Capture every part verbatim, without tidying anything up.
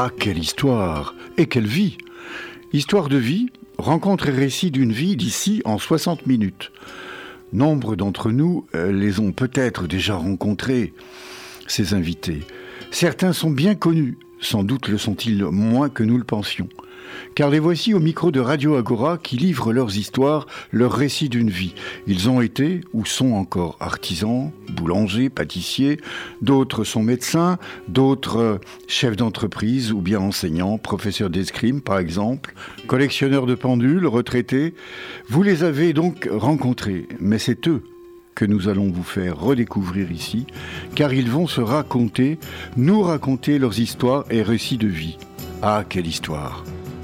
Ah, quelle histoire! Et quelle vie! Histoire de vie, rencontre et récit d'une vie d'ici en soixante minutes. Nombre d'entre nous les ont peut-être déjà rencontrés, ces invités. Certains sont bien connus, sans doute le sont-ils moins que nous le pensions. Car les voici au micro de Radio Agora qui livrent leurs histoires, leurs récits d'une vie. Ils ont été ou sont encore artisans, boulangers, pâtissiers, d'autres sont médecins, d'autres chefs d'entreprise ou bien enseignants, professeurs d'escrime par exemple, collectionneurs de pendules, retraités. Vous les avez donc rencontrés, mais c'est eux que nous allons vous faire redécouvrir ici, car ils vont se raconter, nous raconter leurs histoires et récits de vie. Ah, quelle histoire!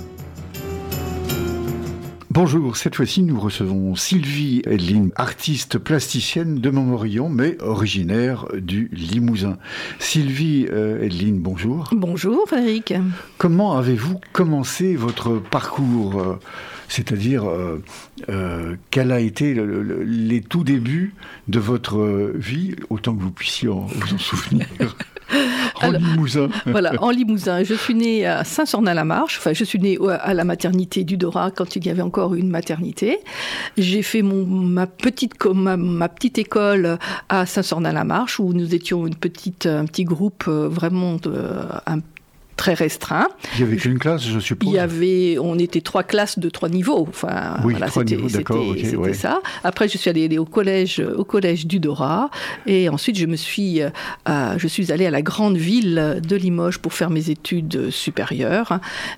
Bonjour, cette fois-ci nous recevons Sylvie Edline, artiste plasticienne de Montmorillon, mais originaire du Limousin. Sylvie euh, Edline, bonjour. Bonjour Frédéric. Comment avez-vous commencé votre parcours euh, C'est-à-dire, euh, euh, quel a été le, le, les tout débuts de votre vie, autant que vous puissiez en, vous en souvenir En Alors, Limousin. Voilà, en Limousin. Je suis née à Saint-Sornin-la-Marche. Enfin, je suis née à la maternité du Dorat quand il y avait encore une maternité. J'ai fait mon, ma, petite, ma, ma petite école à Saint-Sornin-la-Marche où nous étions une petite, un petit groupe vraiment de, un très restreint. Il n'y avait qu'une classe, je suppose. Il y avait, on était trois classes de trois niveaux. Enfin, oui, voilà, trois c'était, niveaux, d'accord. C'était, okay, c'était ouais. ça. Après, je suis allée au collège, au collège du Dorat, et ensuite je me suis, euh, je suis allée à la grande ville de Limoges pour faire mes études supérieures,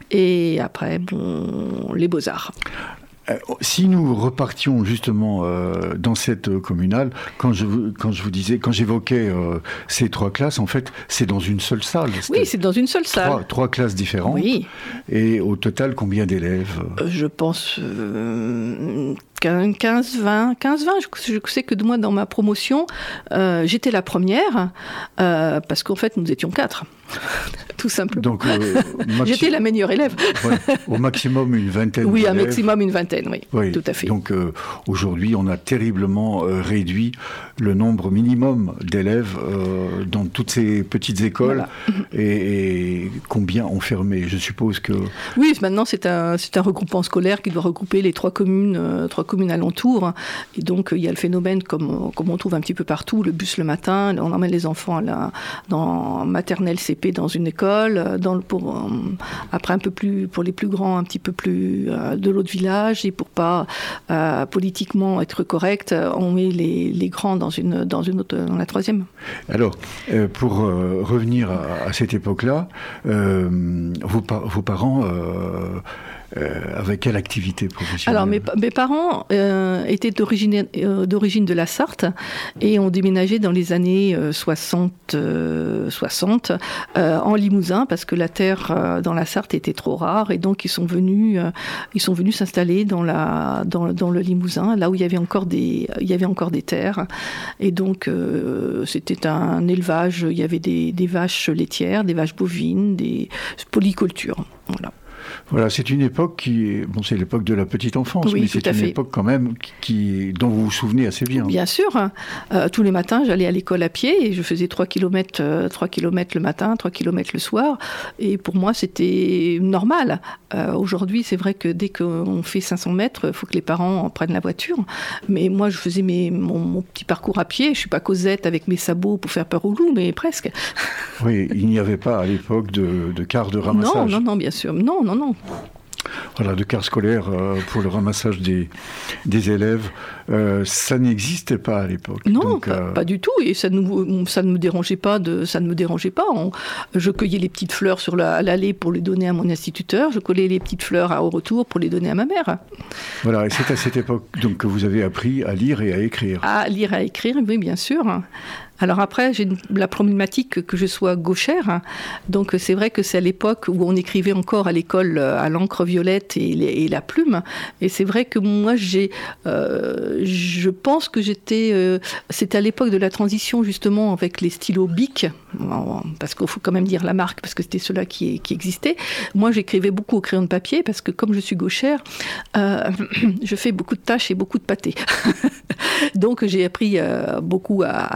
et après, bon, les Beaux-Arts. Euh, si nous repartions justement euh, dans cette communale, quand je, quand je vous disais, quand j'évoquais euh, ces trois classes, en fait, c'est dans une seule salle. Oui, c'est dans une seule salle. Trois, trois classes différentes. Oui. Et au total, combien d'élèves ? euh, Je pense euh, quinze, vingt. Je, je sais que de moi, dans ma promotion, euh, j'étais la première, euh, parce qu'en fait, nous étions quatre. Tout simplement. Donc, euh, maxi... J'étais la meilleure élève. Ouais, au maximum une vingtaine oui, d'élèves. Oui, un maximum une vingtaine, oui, oui. Tout à fait. Donc euh, aujourd'hui, on a terriblement euh, réduit le nombre minimum d'élèves euh, dans toutes ces petites écoles. Voilà. et, et combien ont fermé ? Je suppose que... Oui, maintenant c'est un, c'est un regroupement scolaire qui doit regrouper les trois communes, euh, trois communes alentours. Et donc il y a le phénomène, comme, comme on trouve un petit peu partout, le bus le matin, on emmène les enfants à la, dans maternelle C P dans une école, dans le, pour, euh, après un peu plus, pour les plus grands, un petit peu plus euh, de l'autre village, et pour pas euh, politiquement être correct, on met les, les grands dans une, dans une autre, dans la troisième. Alors, euh, pour euh, revenir à, à cette époque-là, euh, vos, vos parents euh, Euh, avec quelle activité professionnelle ? Alors, mes, mes parents euh, étaient d'origine, euh, d'origine de la Sarthe et ont déménagé dans les années euh, soixante, euh, soixante euh, en Limousin parce que la terre euh, dans la Sarthe était trop rare et donc ils sont venus, euh, ils sont venus s'installer dans, la, dans, dans le Limousin, là où il y avait encore des, il y avait encore des terres. Et donc, euh, c'était un élevage, il y avait des, des vaches laitières, des vaches bovines, des polycultures. Voilà. Voilà, c'est une époque qui est, bon, c'est l'époque de la petite enfance, oui, mais c'est une fait. époque quand même qui, dont vous vous souvenez assez bien. Bien sûr. Euh, tous les matins, j'allais à l'école à pied et je faisais trois kilomètres, euh, trois kilomètres le matin, trois kilomètres le soir. Et pour moi, c'était normal. Euh, aujourd'hui, c'est vrai que dès qu'on fait cinq cents mètres, il faut que les parents prennent la voiture. Mais moi, je faisais mes, mon, mon petit parcours à pied. Je ne suis pas Cosette avec mes sabots pour faire peur aux loups, mais presque. Oui, il n'y avait pas à l'époque de, de car de ramassage. Non, non, non, bien sûr. Non, non, non. Voilà, de car scolaire euh, pour le ramassage des, des élèves, euh, ça n'existait pas à l'époque. Non, Donc, pas, euh... pas du tout, et ça ne, ça ne me dérangeait pas. De, ça ne me dérangeait pas. On, je cueillais les petites fleurs sur la, à l'allée pour les donner à mon instituteur, je collais les petites fleurs à, au retour pour les donner à ma mère. Voilà, et c'est à cette époque donc, que vous avez appris à lire et à écrire. À lire et à écrire, oui, bien sûr. Alors après, j'ai une, la problématique que je sois gauchère. Donc c'est vrai que c'est à l'époque où on écrivait encore à l'école à l'encre violette et, les, et la plume. Et c'est vrai que moi, j'ai, euh, je pense que j'étais... Euh, c'était à l'époque de la transition, justement, avec les stylos Bic. Parce qu'il faut quand même dire la marque, parce que c'était ceux-là qui, qui existaient. Moi, j'écrivais beaucoup au crayon de papier, parce que comme je suis gauchère, euh, je fais beaucoup de tâches et beaucoup de pâtés. Donc j'ai appris euh, beaucoup à, à écrire à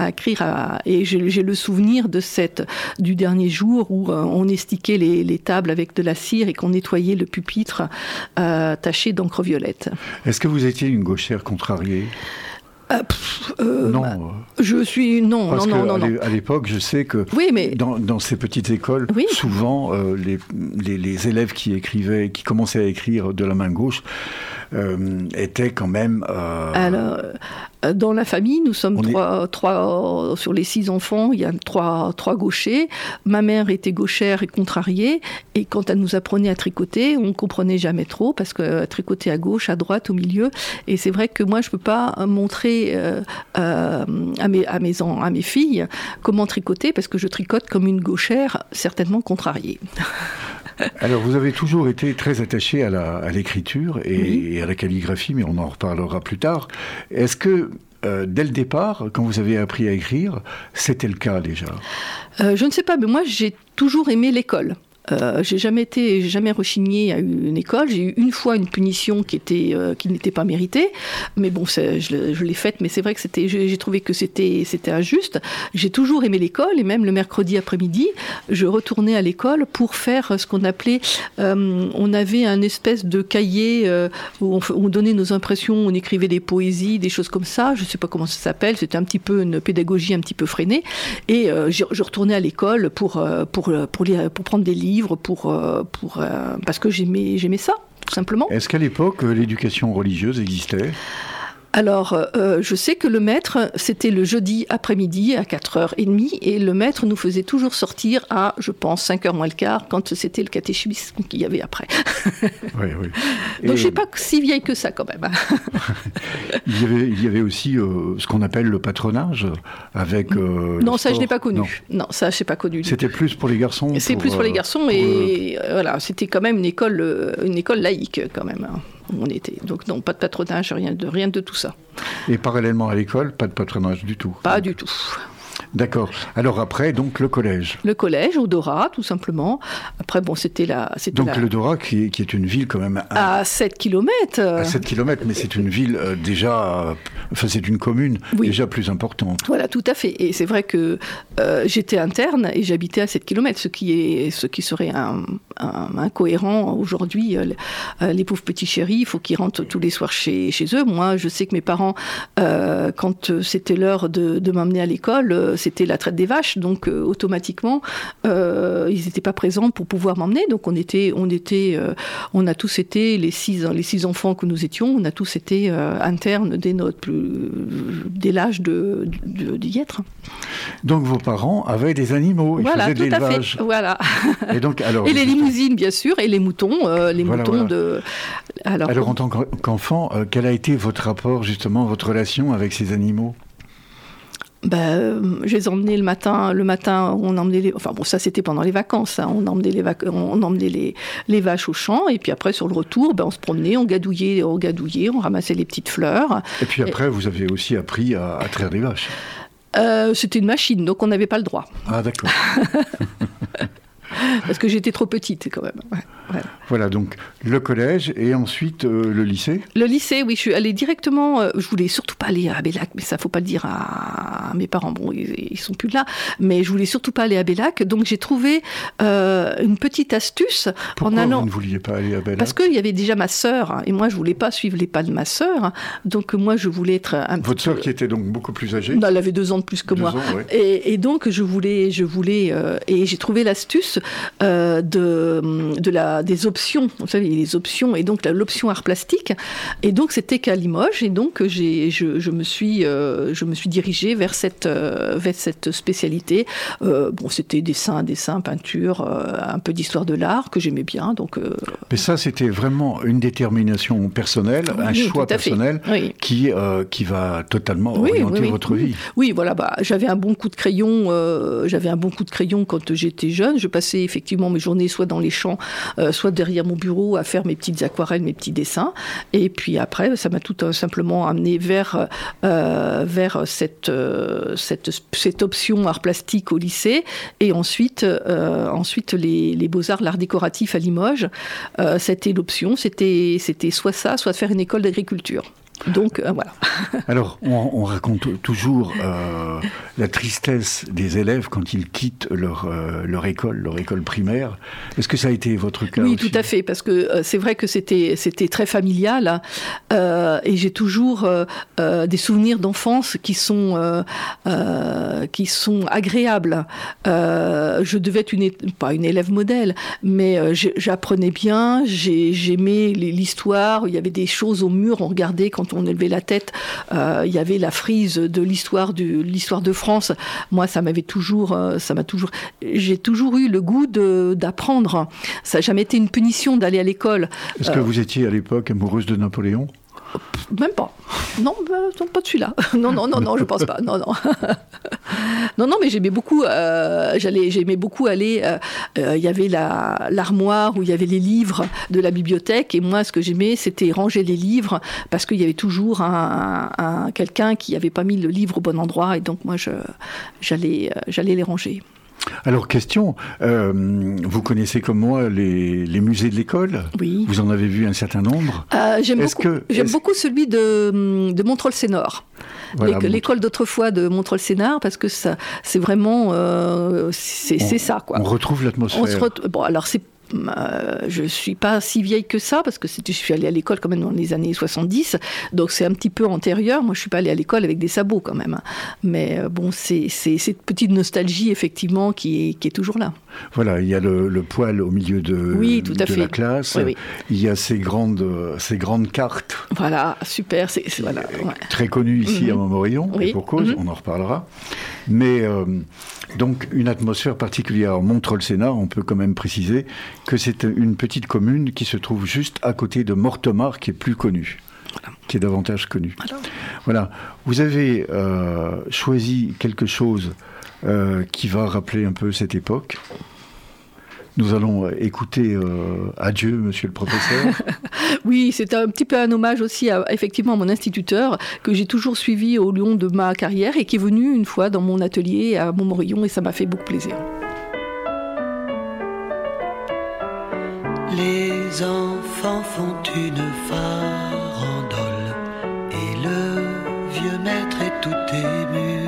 Euh, et j'ai, j'ai le souvenir de cette, du dernier jour où euh, on estiquait les, les tables avec de la cire et qu'on nettoyait le pupitre euh, taché d'encre violette. Est-ce que vous étiez une gauchère contrariée ? Euh, pff, euh, non. Bah, je suis non, Parce non, que non, non, non. À l'époque, je sais que oui, mais... dans, dans ces petites écoles, oui. souvent euh, les, les, les élèves qui écrivaient, qui commençaient à écrire de la main gauche, euh, étaient quand même. Euh... Alors, dans la famille, nous sommes trois, est... trois sur les six enfants. Il y a trois, trois gauchers. Ma mère était gauchère et contrariée. Et quand elle nous apprenait à tricoter, on comprenait jamais trop parce que tricoter à gauche, à droite, au milieu. Et c'est vrai que moi, je peux pas montrer Euh, euh, à, mes, à, mes, à mes filles comment tricoter parce que je tricote comme une gauchère certainement contrariée. Alors vous avez toujours été très attaché à, la, à l'écriture et, oui. et à la calligraphie, mais on en reparlera plus tard. Est-ce que euh, dès le départ, quand vous avez appris à écrire, c'était le cas déjà ? euh, Je ne sais pas, mais moi j'ai toujours aimé l'école. Euh, j'ai jamais été, j'ai jamais rechigné à une école. J'ai eu une fois une punition qui était, euh, qui n'était pas méritée, mais bon, c'est, je, je l'ai faite. Mais c'est vrai que c'était, j'ai, j'ai trouvé que c'était, c'était injuste. J'ai toujours aimé l'école et même le mercredi après-midi, je retournais à l'école pour faire ce qu'on appelait, euh, on avait un espèce de cahier euh, où on, on donnait nos impressions, on écrivait des poésies, des choses comme ça. Je sais pas comment ça s'appelle. C'était un petit peu une pédagogie un petit peu freinée. Et euh, je, je retournais à l'école pour pour pour lire, pour prendre des livres. Pour, pour, euh, parce que j'aimais, j'aimais ça, tout simplement. Est-ce qu'à l'époque, l'éducation religieuse existait ? Alors, euh, je sais que le maître, c'était le jeudi après-midi à quatre heures trente et le maître nous faisait toujours sortir à, je pense, cinq heures moins le quart quand c'était le catéchisme qu'il y avait après. Oui, oui. Donc, et je ne suis pas si vieille que ça, quand même. il, y avait, il y avait aussi euh, ce qu'on appelle le patronage avec euh, Non, ça, je n'ai pas connu. Non, non ça, je n'ai pas connu. C'était plus pour les garçons. C'est pour, plus pour les garçons pour, et euh, voilà, c'était quand même une école, une école laïque, quand même. On était. Donc non, pas de patronage, rien de, rien de tout ça. Et parallèlement à l'école, pas de patronage du tout ? Pas du tout. D'accord. Alors après, donc le collège. Le collège, au Dorat, tout simplement. Après, bon, c'était la... C'était donc la... le Dorat, qui est, qui est une ville quand même... À sept kilomètres. À sept kilomètres, mais c'est une ville euh, déjà... Euh, enfin, c'est une commune oui. déjà plus importante. Voilà, tout à fait. Et c'est vrai que euh, j'étais interne et j'habitais à sept kilomètres, ce qui, est, ce qui serait un, un, incohérent aujourd'hui. Euh, les pauvres petits chéris, il faut qu'ils rentrent tous les soirs chez, chez eux. Moi, je sais que mes parents, euh, quand c'était l'heure de, de m'emmener à l'école, euh, c'était la traite des vaches, donc euh, automatiquement, euh, ils n'étaient pas présents pour pouvoir m'emmener. Donc on était, on était, euh, on a tous été les six, les six enfants que nous étions, on a tous été euh, internes dès notre plus, dès l'âge de, de, d'y être. Donc vos parents avaient des animaux, ils voilà, faisaient de l'élevage. Voilà, tout à fait. Voilà. Et donc alors. Et les limousines, bien sûr, et les moutons, euh, les voilà, moutons voilà. de. Alors, alors en tant qu'enfant, euh, quel a été votre rapport justement, votre relation avec ces animaux ? Ben, je les emmenais le matin, le matin, on emmenait les, enfin bon, ça c'était pendant les vacances, hein, on emmenait les vac... on emmenait les, les vaches au champ, et puis après sur le retour, ben on se promenait, on gadouillait, on gadouillait, on ramassait les petites fleurs. Et puis après, et... vous avez aussi appris à, à traire des vaches. Euh, c'était une machine, donc on n'avait pas le droit. Ah d'accord. Parce que j'étais trop petite quand même. Ouais, voilà. voilà, donc le collège et ensuite euh, le lycée. Le lycée, oui, je suis allée directement. Euh, je voulais surtout pas aller à Bellac, mais ça faut pas le dire à, à mes parents. Bon, ils, ils sont plus là, mais je voulais surtout pas aller à Bellac. Donc j'ai trouvé euh, une petite astuce. Pourquoi en allant... vous ne vouliez pas aller à Bellac ? Parce qu'il y avait déjà ma sœur, hein, et moi je voulais pas suivre les pas de ma sœur. Donc moi je voulais être un Votre petit sœur peu... qui était donc beaucoup plus âgée. Non, elle avait deux ans de plus que deux moi. Ans, ouais. et, et donc je voulais, je voulais, euh, et j'ai trouvé l'astuce. Euh, de, de la, des options, vous savez, les options, et donc la, l'option art plastique, et donc c'était qu'à Limoges, et donc j'ai, je, je, me suis, euh, je me suis dirigée vers cette, euh, vers cette spécialité. Euh, bon, c'était dessin, dessin, peinture, euh, un peu d'histoire de l'art, que j'aimais bien. Donc, euh... Mais ça, c'était vraiment une détermination personnelle, oui, un choix personnel oui. qui, euh, qui va totalement oui, orienter oui, oui, votre oui. vie. Oui, voilà, bah, j'avais un bon coup de crayon, euh, j'avais un bon coup de crayon quand j'étais jeune. Je passais effectivement mes journées soit dans les champs, euh, soit derrière mon bureau à faire mes petites aquarelles, mes petits dessins. Et puis après, ça m'a tout euh, simplement amené vers, euh, vers cette, euh, cette, cette option art plastique au lycée. Et ensuite, euh, ensuite les, les beaux-arts, l'art décoratif à Limoges. Euh, c'était l'option, c'était, c'était soit ça, soit faire une école d'agriculture. Donc euh, voilà. Alors, on, on raconte toujours euh, la tristesse des élèves quand ils quittent leur, euh, leur école, leur école primaire. Est-ce que ça a été votre cas Oui, aussi ? Tout à fait, parce que euh, c'est vrai que c'était, c'était très familial, hein, euh, et j'ai toujours euh, euh, des souvenirs d'enfance qui sont, euh, euh, qui sont agréables. Euh, je devais être une, pas une élève modèle, mais euh, j'apprenais bien, j'ai, j'aimais l'histoire, il y avait des choses au mur, on regardait quand on élevait la tête, euh, il y avait la frise de l'histoire, du, l'histoire de France. Moi, ça m'avait toujours, euh, ça m'a toujours, j'ai toujours eu le goût de, d'apprendre. Ça n'a jamais été une punition d'aller à l'école. Est-ce que euh, vous étiez à l'époque amoureuse de Napoléon ? Même pas. Non, bah, non, pas de celui-là. Non, non, non, non, je pense pas. Non, non. non, non, mais j'aimais beaucoup. Euh, j'allais, j'aimais beaucoup aller. Il euh, euh, y avait la, l'armoire où il y avait les livres de la bibliothèque, et moi, ce que j'aimais, c'était ranger les livres parce qu'il y avait toujours un, un, un quelqu'un qui n'avait pas mis le livre au bon endroit, et donc moi, je, j'allais, j'allais les ranger. Alors, question, euh, vous connaissez comme moi les, les musées de l'école ? Oui. Vous en avez vu un certain nombre ? euh, J'aime, est-ce beaucoup, que, j'aime est-ce... beaucoup celui de, de Montreuil-Sénard. Voilà, l'école Mont... d'autrefois de Montreuil-Sénard, parce que ça, c'est vraiment... Euh, c'est, on, c'est ça, quoi. On retrouve l'atmosphère. On se ret... Bon, alors c'est... Euh, je ne suis pas si vieille que ça, parce que c'était, je suis allée à l'école quand même dans les années soixante-dix, donc c'est un petit peu antérieur. Moi, je ne suis pas allée à l'école avec des sabots quand même. Mais euh, bon, c'est, c'est cette petite nostalgie, effectivement, qui est, qui est toujours là. Voilà, il y a le, le poêle au milieu de, oui, tout à de fait. la classe. Oui, oui. Il y a ces grandes, ces grandes cartes. Voilà, super. C'est, c'est, voilà, ouais. Très connues ici mm-hmm. à Montmorillon, oui. et pour cause, mm-hmm. on en reparlera. Mais euh, donc, une atmosphère particulière. Montreuil-Sénard, on peut quand même préciser que c'est une petite commune qui se trouve juste à côté de Mortemart, qui est plus connue, voilà. qui est davantage connue. Voilà. voilà. Vous avez euh, choisi quelque chose euh, qui va rappeler un peu cette époque. Nous allons écouter euh, Adieu, monsieur le professeur. Oui, c'est un petit peu un hommage aussi à, effectivement, à mon instituteur que j'ai toujours suivi au long de ma carrière et qui est venu une fois dans mon atelier à Montmorillon, et ça m'a fait beaucoup plaisir. Les enfants font une farandole et le vieux maître est tout ému.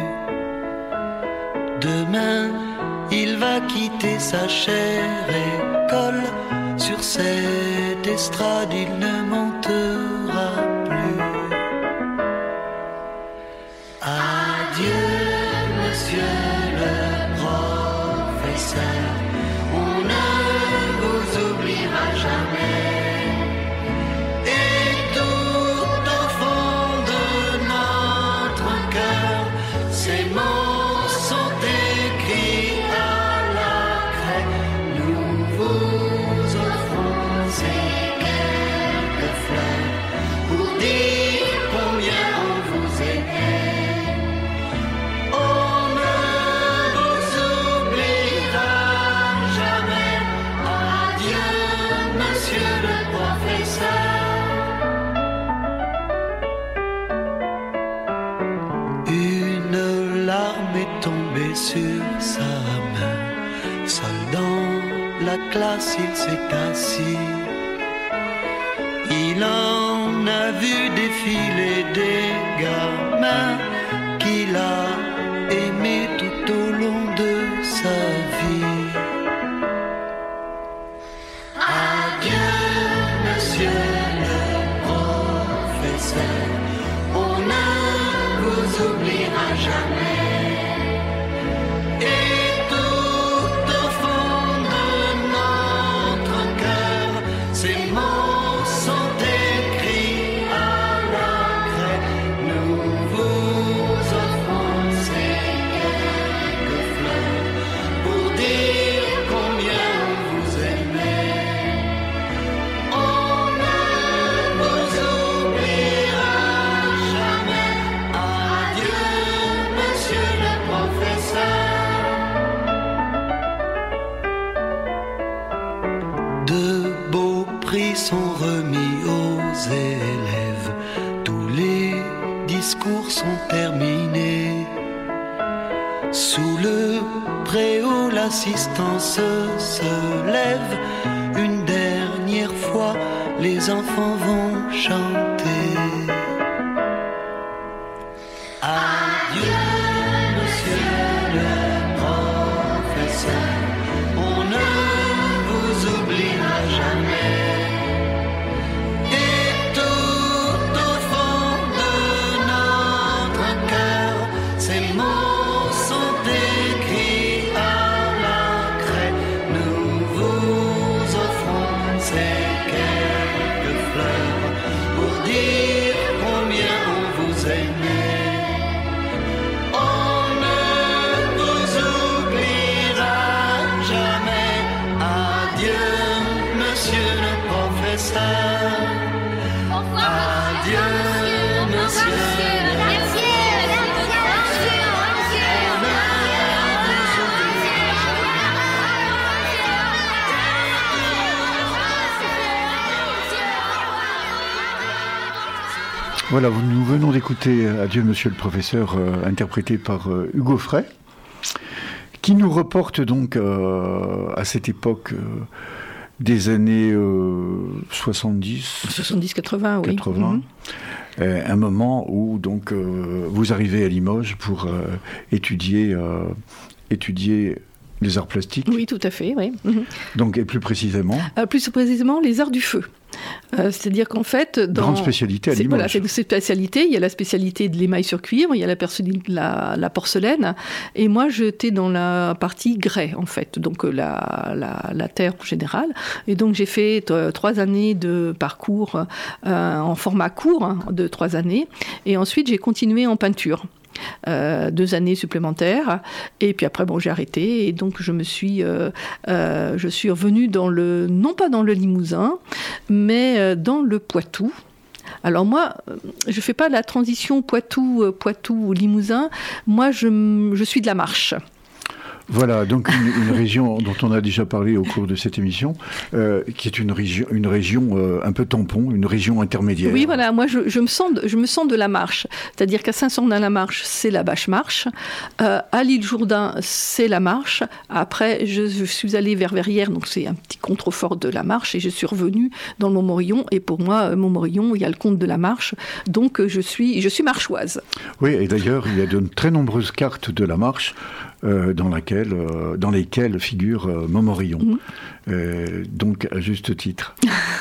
Demain, il va quitter sa chère école. Sur cette estrade, il ne montera plus. Adieu, monsieur le professeur. On ne vous oubliera jamais. Et tout au fond de notre cœur, ces mots sont écrits à la craie. Nous vous offrons ces quelques fleurs pour dire combien on vous aimait. On ne vous oubliera jamais. Adieu, monsieur le professeur. Une larme est tombée sur sa main. Seul dans la classe, il s'est assis. Il en a vu défiler des gamins qu'il a aimés tout au long de sa vie. Adieu, monsieur le professeur. On ne vous oubliera jamais. Et tout au fond de notre cœur, ces mots sont écrits à la craie. Nous vous offrons ces quelques fleurs pour dire combien on vous aimait. On ne vous oubliera jamais. Adieu, monsieur le professeur. De beaux prix sont remis aux élèves. Tous les discours sont terminés. Sous le préau, l'assistance se lève. Une dernière fois, les enfants vont chanter. Adieu, monsieur le professeur, on ne vous oubliera jamais. Et tout au fond de notre cœur, ces mots sont écrits à la craie. Nous vous offrons ces quelques fleurs pour dire combien on vous aimait. On ne vous oubliera jamais. Adieu, monsieur le professeur. Adieu, monsieur le Voilà, nous venons d'écouter Adieu Monsieur le Professeur, euh, interprété par euh, Hugo Frey, qui nous reporte donc euh, à cette époque euh, des années euh, soixante-dix soixante-dix quatre-vingts, oui. quatre-vingts, Mm-hmm. euh, un moment où donc euh, vous arrivez à Limoges pour euh, étudier, euh, étudier les arts plastiques. Oui, tout à fait, oui. Mm-hmm. Donc, et plus précisément Euh, plus précisément, les arts du feu. Euh, c'est-à-dire qu'en fait, dans grande spécialité à c'est, Limoges. voilà, c'est une spécialité. Il y a la spécialité de l'émail sur cuivre, il y a la, perso- la, la porcelaine, et moi j'étais dans la partie grès en fait, donc la, la, la terre en général. Et donc j'ai fait t- trois années de parcours euh, en format court, hein, de trois années, et ensuite j'ai continué en peinture. Euh, deux années supplémentaires, et puis après bon j'ai arrêté, et donc je me suis euh, euh, je suis revenue dans le non pas dans le Limousin mais euh, dans le Poitou. Alors moi je fais pas la transition Poitou euh, Poitou Limousin, moi je, je suis de la Marche. Voilà, donc une, une région dont on a déjà parlé au cours de cette émission, euh, qui est une région, une région euh, un peu tampon, une région intermédiaire. Oui, voilà, moi je, je, me, sens de, je me sens de la Marche. C'est-à-dire qu'à Saint-Saëns-dans-la-Marche, c'est la Bâche-Marche. Euh, à l'Île-Jourdain, c'est la Marche. Après, je, je suis allée vers Verrières, donc c'est un petit contrefort de la Marche, et je suis revenue dans le Montmorillon. Et pour moi, Montmorillon, il y a le comte de la Marche. Donc je suis, je suis marchoise. Oui, et d'ailleurs, il y a de très nombreuses cartes de la Marche Euh, dans, laquelle, euh, dans lesquelles figure euh, Montmorillon, mmh. euh, donc à juste titre.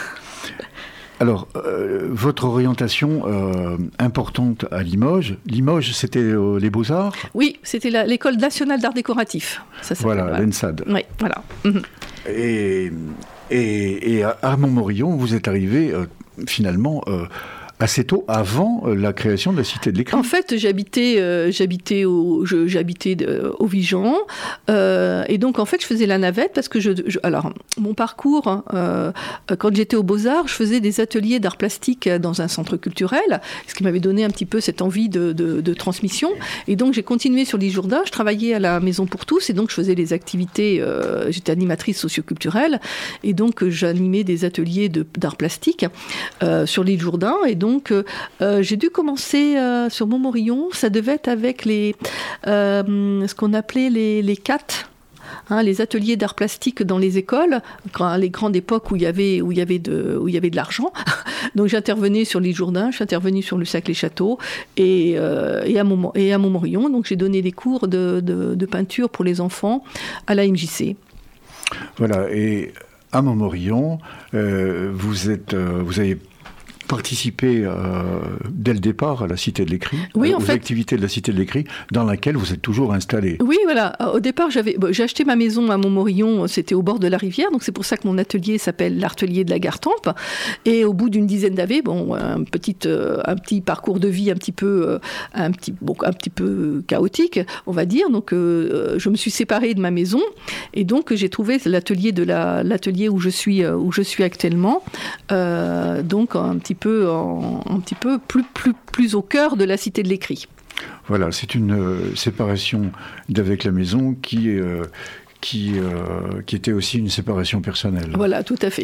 Alors, euh, votre orientation euh, importante à Limoges, Limoges, c'était euh, les Beaux-Arts ? Oui, c'était la, l'école nationale d'art décoratif. Ça voilà, voilà, l'ENSAD. Oui, voilà. Mmh. Et, et, et à Montmorillon, vous êtes arrivé euh, finalement... Euh, assez tôt, avant la création de la Cité de l'Écrit. En fait, j'habitais, euh, j'habitais, au, je, j'habitais de, au Vigan, euh, et donc en fait, je faisais la navette parce que je, je alors mon parcours, euh, quand j'étais aux Beaux-Arts, je faisais des ateliers d'art plastique dans un centre culturel, ce qui m'avait donné un petit peu cette envie de, de, de transmission. Et donc j'ai continué sur l'île Jourdain. Je travaillais à la Maison pour tous, et donc je faisais des activités. Euh, j'étais animatrice socioculturelle, et donc j'animais des ateliers de, d'art plastique euh, sur l'île Jourdain, et donc Donc, euh, j'ai dû commencer euh, sur Montmorillon. Ça devait être avec les, euh, ce qu'on appelait les, les C A T, hein, les ateliers d'art plastique dans les écoles, quand, les grandes époques où il y avait, où il y avait, de, où il y avait de l'argent. Donc, j'intervenais sur l'île Jourdain, j'intervenais sur le Saclay-Château et, euh, et, à Mont- et à Montmorillon. Donc, j'ai donné des cours de, de, de peinture pour les enfants à la M J C. Voilà, et à Montmorillon, euh, vous, êtes, euh, vous avez participé euh, dès le départ à la Cité de l'Écrit, oui, euh, en aux fait, activités de la Cité de l'Écrit, dans laquelle vous êtes toujours installé. Oui, voilà. Au départ, j'avais, bon, j'ai acheté ma maison à Montmorillon, c'était au bord de la rivière, donc c'est pour ça que mon atelier s'appelle l'Artelier de la Gartempe. Et au bout d'une dizaine d'années, bon, un petit, euh, un petit parcours de vie un petit peu, euh, un petit, bon, un petit peu chaotique, on va dire. Donc, euh, je me suis séparée de ma maison, et donc j'ai trouvé l'atelier de la, l'atelier où je suis, euh, où je suis actuellement, euh, donc un petit peu, en, un petit peu plus, plus, plus au cœur de la Cité de l'Écrit. Voilà, c'est une euh, séparation d'avec la maison qui, euh, qui, euh, qui était aussi une séparation personnelle. Voilà, tout à fait.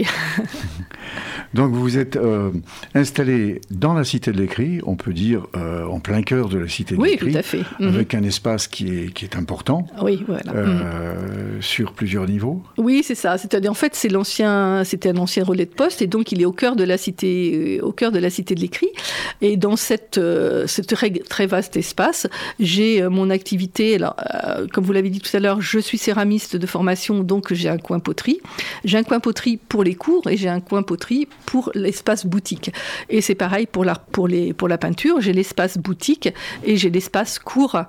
Donc vous vous êtes euh, installé dans la Cité de l'Écrit, on peut dire euh, en plein cœur de la Cité de oui, l'Écrit, tout à fait. avec mmh. un espace qui est, qui est important, oui, voilà. euh, mmh. sur plusieurs niveaux. Oui, c'est ça. C'est-à-dire, en fait, c'est l'ancien, c'était un ancien relais de poste, et donc il est au cœur de la Cité, au cœur de la Cité de l'Écrit. Et dans cette, euh, ce très, très vaste espace, j'ai euh, mon activité. Alors, euh, comme vous l'avez dit tout à l'heure, je suis céramiste de formation, donc j'ai un coin poterie. J'ai un coin poterie pour les cours et j'ai un coin poterie pour l'espace boutique. Et c'est pareil pour la, pour les, pour la peinture. J'ai l'espace boutique et j'ai l'espace cours,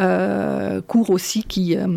euh, cours aussi qui, euh,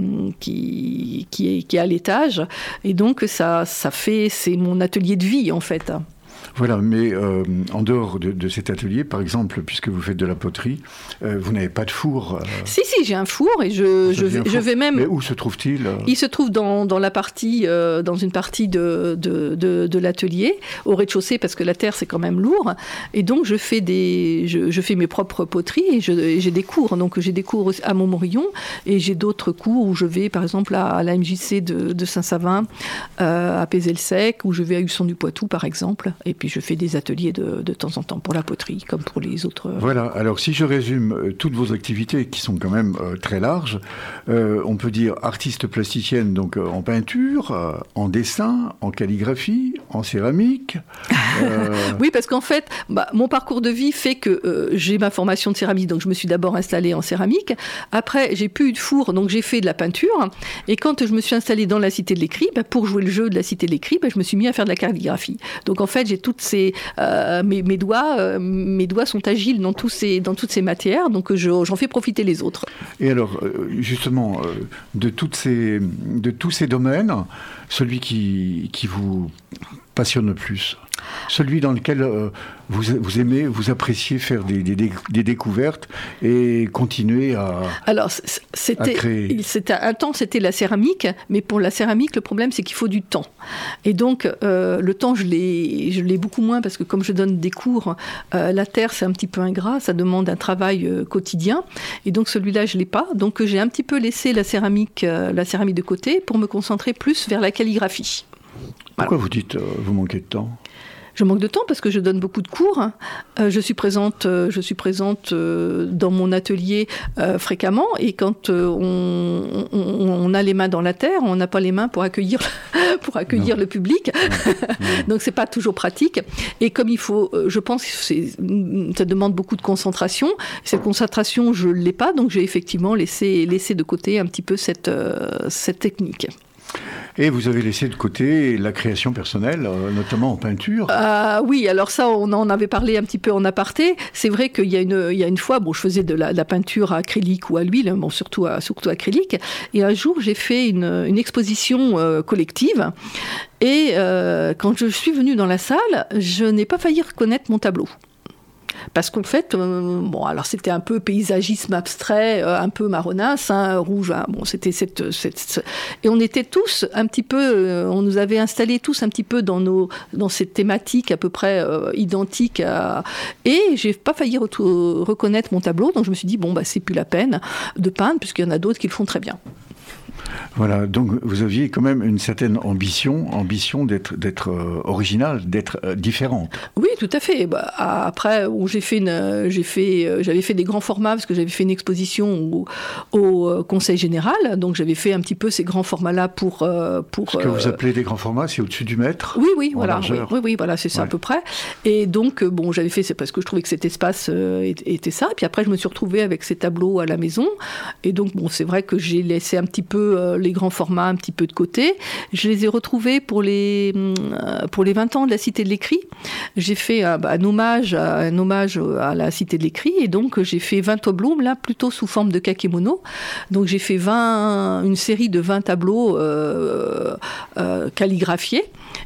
qui, qui, est, qui est à l'étage. Et donc, ça, ça fait, c'est mon atelier de vie, en fait. Voilà, mais euh, en dehors de, de cet atelier, par exemple, puisque vous faites de la poterie, euh, vous n'avez pas de four. Euh... Si, si, j'ai un four et je, je, vais, je vais même... Mais où se trouve-t-il ? Il se trouve dans, dans la partie, euh, dans une partie de, de, de, de l'atelier, au rez-de-chaussée, parce que la terre, c'est quand même lourd. Et donc, je fais, des, je, je fais mes propres poteries et, je, et j'ai des cours. Donc, j'ai des cours à Montmorillon et j'ai d'autres cours où je vais, par exemple, à, à la M J C de, de Saint-Savin, euh, à Pézé-le-Sec, où je vais à Husson-du-Poitou, par exemple. Et puis, je fais des ateliers de, de temps en temps pour la poterie, comme pour les autres. Voilà, alors si je résume euh, toutes vos activités, qui sont quand même euh, très larges, euh, on peut dire artiste plasticienne, donc euh, en peinture, euh, en dessin, en calligraphie, en céramique. Euh... oui, parce qu'en fait, bah, mon parcours de vie fait que euh, j'ai ma formation de céramique, donc je me suis d'abord installée en céramique. Après, j'ai plus eu de four, donc j'ai fait de la peinture. Et quand je me suis installée dans la Cité de l'Écrit, bah, pour jouer le jeu de la Cité de l'Écrit, bah, je me suis mis à faire de la calligraphie. Donc en fait, j'ai toutes ces, euh, mes, mes doigts, euh, mes doigts sont agiles dans tous ces, dans toutes ces matières, donc je, j'en fais profiter les autres. Et alors, justement, de toutes ces, de tous ces domaines, celui qui, qui vous passionne le plus, celui dans lequel euh, vous, vous aimez, vous appréciez faire des, des, des découvertes et continuer à, Alors, c'était, à créer. C'était un temps, c'était la céramique, mais pour la céramique, le problème, c'est qu'il faut du temps. Et donc, euh, le temps, je l'ai, je l'ai beaucoup moins parce que comme je donne des cours, euh, la terre, c'est un petit peu ingrat, ça demande un travail euh, quotidien. Et donc, celui-là, je l'ai pas. Donc, j'ai un petit peu laissé la céramique, euh, la céramique de côté pour me concentrer plus vers la calligraphie. Pourquoi voilà. vous dites euh, vous manquez de temps ? Je manque de temps parce que je donne beaucoup de cours. Euh, je suis présente, euh, je suis présente euh, dans mon atelier euh, fréquemment. Et quand euh, on, on, on a les mains dans la terre, on n'a pas les mains pour accueillir, pour accueillir le public. Non. Non. Donc c'est pas toujours pratique. Et comme il faut, euh, je pense que c'est, ça demande beaucoup de concentration. Cette concentration, je l'ai pas. Donc j'ai effectivement laissé, laissé de côté un petit peu cette, euh, cette technique. Et vous avez laissé de côté la création personnelle, notamment en peinture. Euh, oui, alors ça, on en avait parlé un petit peu en aparté. C'est vrai qu'il y a une, il y a une fois, bon, je faisais de la, de la peinture à acrylique ou à l'huile, bon, surtout, à, surtout acrylique. Et un jour, j'ai fait une, une exposition euh, collective. Et euh, quand je suis venue dans la salle, je n'ai pas failli reconnaître mon tableau. Parce qu'en fait, euh, bon, alors c'était un peu paysagisme abstrait, euh, un peu marronasse, hein, rouge. Hein, bon, c'était cette, cette, cette, et on était tous un petit peu, euh, on nous avait installés tous un petit peu dans nos, dans cette thématique à peu près euh, identique. À, et j'ai pas failli re- reconnaître mon tableau, donc je me suis dit bon bah c'est plus la peine de peindre puisqu'il y en a d'autres qui le font très bien. Voilà, donc vous aviez quand même une certaine ambition, ambition d'être, d'être euh, original, d'être euh, différente. Oui, tout à fait. Bah, après, où j'ai fait une, j'ai fait, euh, j'avais fait des grands formats parce que j'avais fait une exposition au, au Conseil général, donc j'avais fait un petit peu ces grands formats-là pour euh, pour. Ce que euh, vous appelez des grands formats, c'est au-dessus du mètre. Oui, oui, voilà, oui, largeur. oui, oui, voilà, c'est ça ouais. à peu près. Et donc, euh, bon, j'avais fait, c'est parce que je trouvais que cet espace euh, était ça. Et puis après, je me suis retrouvée avec ces tableaux à la maison. Et donc, bon, c'est vrai que j'ai laissé un petit peu euh, les grands formats un petit peu de côté. Je les ai retrouvés pour les, euh, pour les vingt ans de la Cité de l'Écrit. J'ai fait un, un, hommage, un hommage à la Cité de l'Écrit et donc j'ai fait vingt tableaux, là plutôt sous forme de kakémono. Donc j'ai fait vingt, une série de vingt tableaux euh, euh, calligraphiés.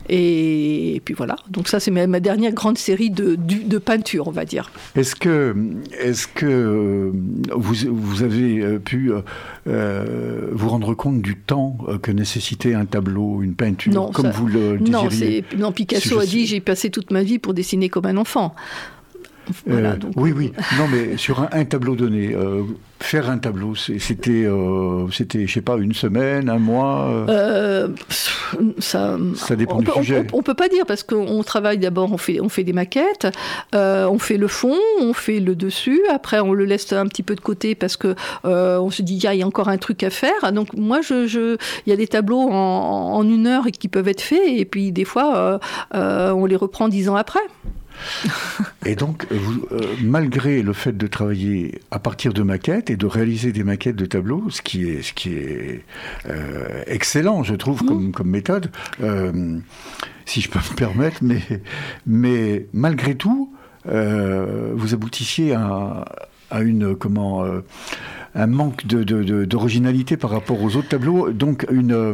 Et, et puis voilà, donc ça c'est ma, ma dernière grande série de, de, de peinture, on va dire. Est-ce que, est-ce que vous, vous avez pu euh, vous rendre compte du temps que nécessitait un tableau, une peinture, non, comme ça, vous le désiriez? Non, c'est, non Picasso a dit « j'ai passé toute ma vie pour dessiner comme un enfant ». Voilà, euh, donc, oui, oui. Non, mais sur un, un tableau donné, euh, faire un tableau, c'était, euh, c'était, je sais pas, une semaine, un mois. Euh... Euh, ça, ça dépend on du peut, sujet. On, on peut pas dire parce qu'on travaille d'abord, on fait, on fait des maquettes, euh, on fait le fond, on fait le dessus. Après, on le laisse un petit peu de côté parce que euh, on se dit il y a encore un truc à faire. Donc moi, je, je, il y a des tableaux en, en une heure et qui peuvent être faits, et puis des fois, euh, euh, on les reprend dix ans après. Et donc, vous, euh, malgré le fait de travailler à partir de maquettes et de réaliser des maquettes de tableaux, ce qui est, ce qui est euh, excellent, je trouve, mmh. comme, comme méthode, euh, si je peux me permettre, mais, mais malgré tout, euh, vous aboutissiez à, à une, comment, euh, un manque de, de, de, d'originalité par rapport aux autres tableaux, donc une... Euh,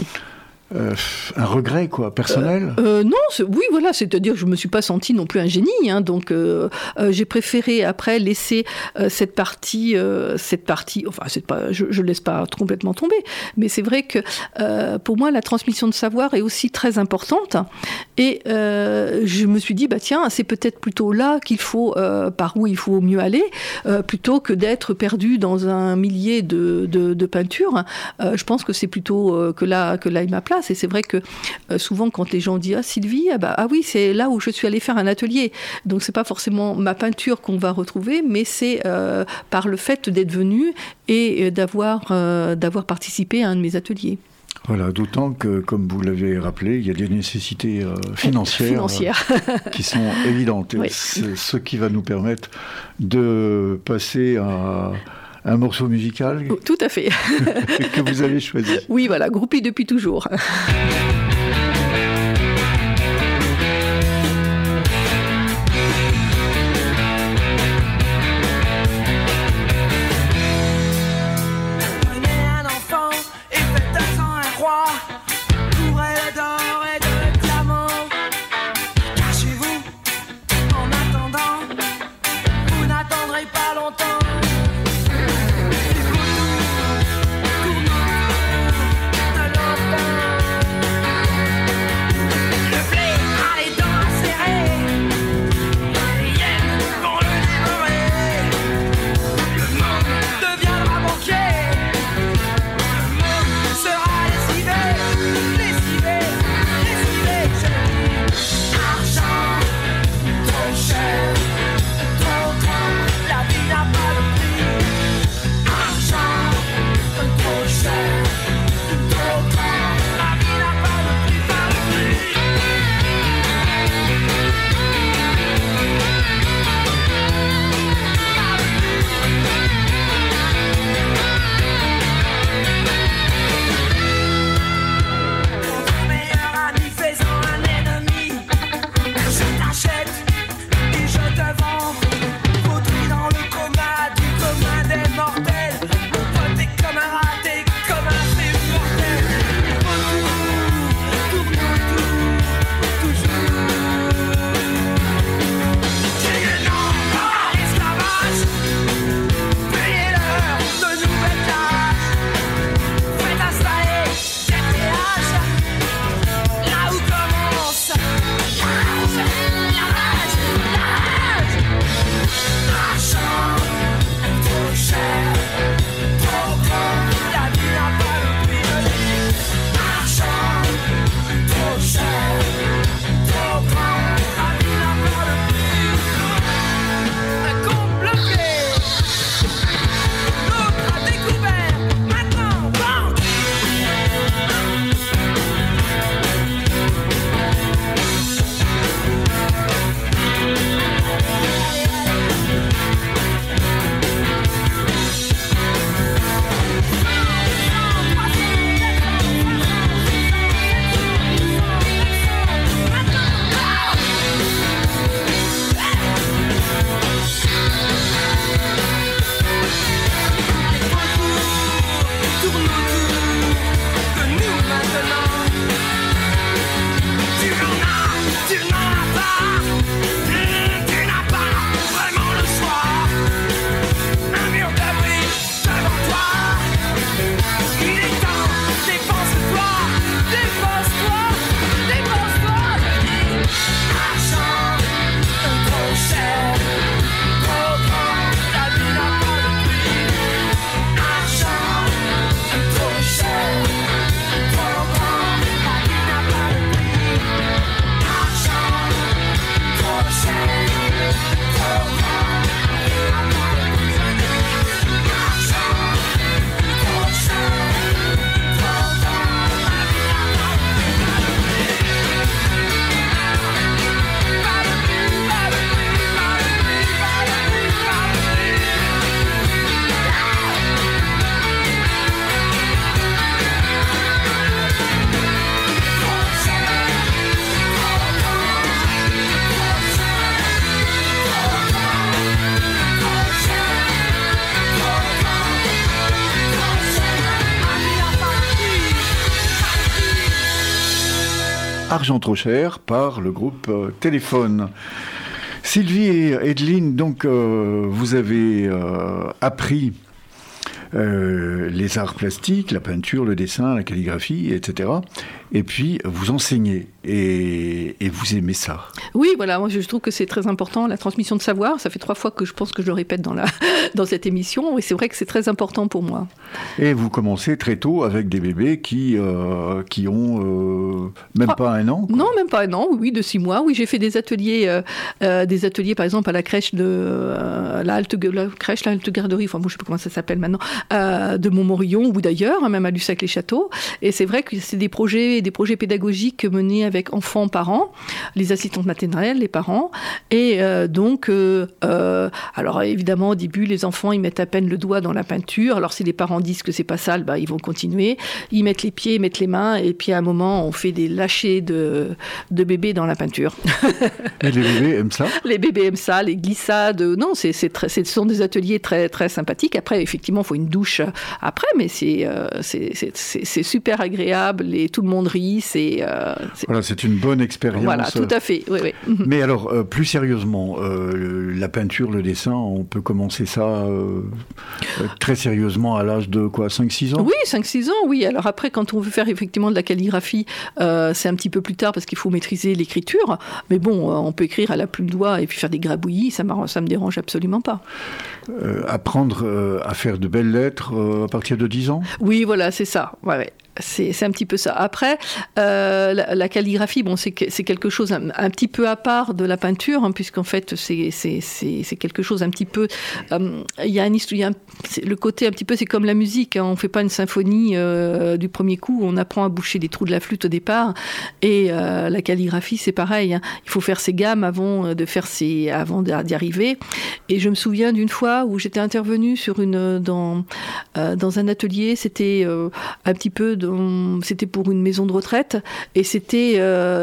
Euh, un regret, quoi, personnel euh, euh, Non, c'est, oui, voilà, c'est-à-dire que je ne me suis pas sentie non plus un génie, hein, donc euh, euh, j'ai préféré après laisser euh, cette partie, euh, cette partie, enfin, c'est pas, je ne laisse pas complètement tomber, mais c'est vrai que euh, pour moi, la transmission de savoir est aussi très importante, et euh, je me suis dit, bah tiens, c'est peut-être plutôt là qu'il faut, euh, par où il faut mieux aller, euh, plutôt que d'être perdu dans un millier de, de, de peintures. Euh, je pense que c'est plutôt euh, que là, que là est ma place. Et c'est vrai que euh, souvent, quand les gens disent « Ah, Sylvie, ah, bah, ah oui, c'est là où je suis allée faire un atelier ». Donc, c'est pas forcément ma peinture qu'on va retrouver, mais c'est euh, par le fait d'être venue et d'avoir, euh, d'avoir participé à un de mes ateliers. Voilà, d'autant que, comme vous l'avez rappelé, il y a des nécessités euh, financières, financières. euh, qui sont évidentes. Oui. C'est ce qui va nous permettre de passer à... un morceau musical. Tout à fait. Que vous avez choisi. Oui, voilà, groupie depuis toujours. Argent, trop cher, trop trop, la vie n'a pas de Argent trop cher par le groupe euh, Téléphone. Sylvie et Edeline, donc euh, vous avez euh, appris euh, les arts plastiques, la peinture, le dessin, la calligraphie, et cetera. Et puis vous enseignez et, et vous aimez ça. Oui, voilà, moi je trouve que c'est très important, la transmission de savoir. Ça fait trois fois que je pense que je le répète dans, la, dans cette émission, et c'est vrai que c'est très important pour moi. Et vous commencez très tôt avec des bébés qui, euh, qui ont euh, même ah, pas un an quoi. Non, même pas un an, oui, de six mois. Oui, j'ai fait des ateliers, euh, euh, des ateliers par exemple à la crèche de euh, la, halte, la crèche, la halte garderie, enfin bon, je sais pas comment ça s'appelle maintenant, euh, de Montmorillon ou d'ailleurs, hein, même à Lussac-les-Châteaux. Et c'est vrai que c'est des projets des projets pédagogiques menés avec enfants, parents, les assistantes maternelles, les parents. Et euh, donc, euh, euh, alors évidemment, au début, les enfants, ils mettent à peine le doigt dans la peinture. Alors si les parents disent que c'est pas sale, bah, ils vont continuer. Ils mettent les pieds, ils mettent les mains, et puis à un moment, on fait des lâchers de, de bébés dans la peinture. Et les bébés aiment ça ? Les bébés aiment ça, les glissades. Non, c'est, c'est très, ce sont des ateliers très, très sympathiques. Après, effectivement, il faut une douche après, mais c'est, euh, c'est, c'est, c'est, c'est super agréable et tout le monde rit. C'est, euh, c'est... Voilà, c'est une bonne expérience. Voilà, tout à fait. Oui, oui. Mais alors, euh, plus sérieusement, euh, la peinture, le dessin, on peut commencer ça euh, très sérieusement à l'âge de quoi, cinq six ans ? Oui, cinq six ans, oui. Alors après, quand on veut faire effectivement de la calligraphie, euh, c'est un petit peu plus tard parce qu'il faut maîtriser l'écriture. Mais bon, euh, on peut écrire à la plume doigt et puis faire des grabouillis, ça ne me dérange absolument pas. Euh, apprendre euh, à faire de belles lettres euh, à partir de dix ans ? Oui, voilà, c'est ça. Ouais, ouais. C'est, c'est un petit peu ça. Après, euh, la, la calligraphie, bon, c'est, c'est quelque chose un, un petit peu à part de la peinture, hein, puisqu'en fait, c'est, c'est, c'est, c'est quelque chose un petit peu... Il euh, y a, un, y a un, le côté un petit peu, c'est comme la musique. Hein, on ne fait pas une symphonie euh, du premier coup, on apprend à boucher les trous de la flûte au départ. Et euh, la calligraphie, c'est pareil. Hein, il faut faire ses gammes avant, de faire ses, avant d'y arriver. Et je me souviens d'une fois où j'étais intervenue sur une, dans, euh, dans un atelier, c'était euh, un petit peu... C'était pour une maison de retraite et c'était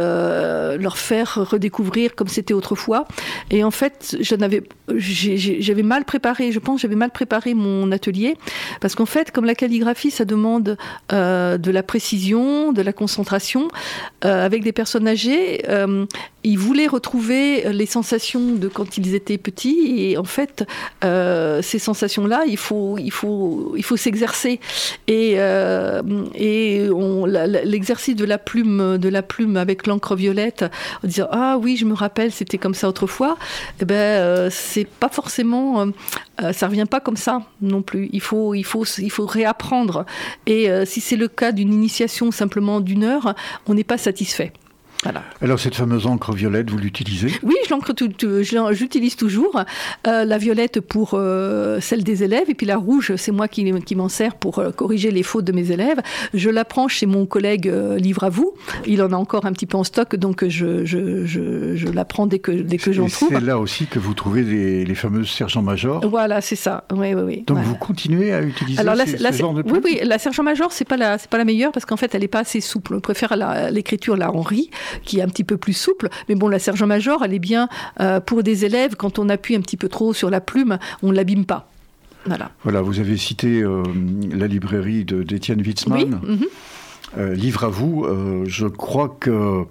euh, leur faire redécouvrir comme c'était autrefois. Et en fait, j'en avais, j'ai, j'avais mal préparé, je pense, j'avais mal préparé mon atelier parce qu'en fait, comme la calligraphie, ça demande euh, de la précision, de la concentration. Euh, avec des personnes âgées, euh, ils voulaient retrouver les sensations de quand ils étaient petits et en fait, euh, ces sensations-là, il faut, il faut, il faut s'exercer et, euh, et Et on, la, l'exercice de la plume, de la plume avec l'encre violette, en disant ah oui, je me rappelle, c'était comme ça autrefois. Eh ben, euh, c'est pas forcément, euh, ça revient pas comme ça non plus. Il faut, il faut, il faut réapprendre. Et euh, si c'est le cas d'une initiation simplement d'une heure, on n'est pas satisfait. Voilà. Alors cette fameuse encre violette, vous l'utilisez ? Oui, je l'encre tout, tout, je j'utilise toujours. Euh, la violette pour euh, celle des élèves, et puis la rouge, c'est moi qui, qui m'en sers pour euh, corriger les fautes de mes élèves. Je la prends chez mon collègue euh, Livre à vous. Il en a encore un petit peu en stock, donc je, je, je, je la prends dès que, dès que j'en trouve. C'est là aussi que vous trouvez les, les fameuses sergents-majors ? Voilà, c'est ça. Oui, oui, oui. Donc voilà. Vous continuez à utiliser Alors, la, ces, la, ce genre de plume ? Oui, oui, la sergent-major, c'est pas la, c'est pas la meilleure parce qu'en fait, elle n'est pas assez souple. On préfère la, l'écriture, la Henri, qui est un petit peu plus souple. Mais bon, la sergent-major, elle est bien euh, pour des élèves. Quand on appuie un petit peu trop sur la plume, on ne l'abîme pas. Voilà. Voilà, vous avez cité euh, la librairie de, d'Étienne Witzmann. Oui. Mm-hmm. Euh, livre à vous, euh, je crois que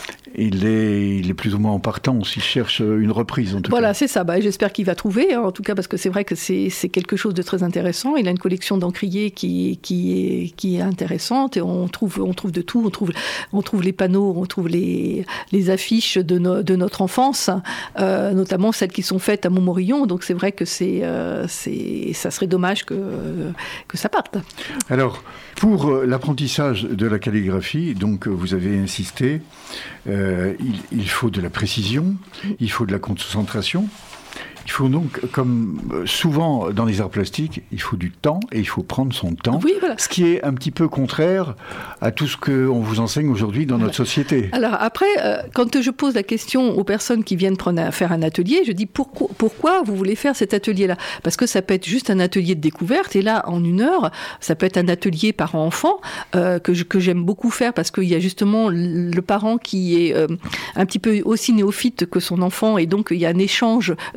il est, il est plus ou moins en partance, il cherche une reprise en tout voilà, cas. Voilà, c'est ça, bah, j'espère qu'il va trouver, hein, en tout cas parce que c'est vrai que c'est, c'est quelque chose de très intéressant. Il a une collection d'encriers qui, qui, est, qui est intéressante et on trouve, on trouve de tout, on trouve, on trouve les panneaux, on trouve les, les affiches de, no, de notre enfance, euh, notamment celles qui sont faites à Montmorillon, donc c'est vrai que c'est, euh, c'est, ça serait dommage que, que ça parte. Alors, pour l'apprentissage de la calligraphie, donc vous avez insisté, euh, il, il faut de la précision, il faut de la concentration. Il faut donc, comme souvent dans les arts plastiques, il faut du temps et il faut prendre son temps. Oui, voilà. Ce qui est un petit peu contraire à tout ce qu'on vous enseigne aujourd'hui dans voilà. notre société. Alors après, euh, quand je pose la question aux personnes qui viennent prendre un, faire un atelier, je dis pourquoi, pourquoi vous voulez faire cet atelier-là ? Parce que ça peut être juste un atelier de découverte et là, en une heure, ça peut être un atelier parent-enfant euh, que, je, que j'aime beaucoup faire parce qu'il y a justement le parent qui est euh, un petit peu aussi néophyte que son enfant et donc il y a un échange dans les deux